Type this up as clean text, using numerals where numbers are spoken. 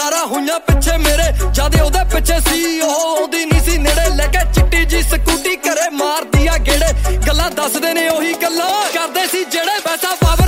ਤਕਰਾਰਾਂ ਹੋਈਆਂ ਪਿੱਛੇ ਮੇਰੇ ਜਦ ਉਹਦੇ ਪਿੱਛੇ ਸੀ ਉਹ ਆਉਂਦੀ ਨਹੀਂ ਸੀ ਨੇੜੇ ਲੈ ਕੇ ਚਿੱਟੀ ਜੀ ਸਕੂਟੀ ਘਰੇ ਮਾਰਦੀ ਆ ਗੇੜੇ ਗੱਲਾਂ ਦੱਸਦੇ ਨੇ ਉਹੀ ਗੱਲਾਂ ਕਰਦੇ ਸੀ ਜਿਹੜੇ ਵੈਸਾ ਪਾਵੇ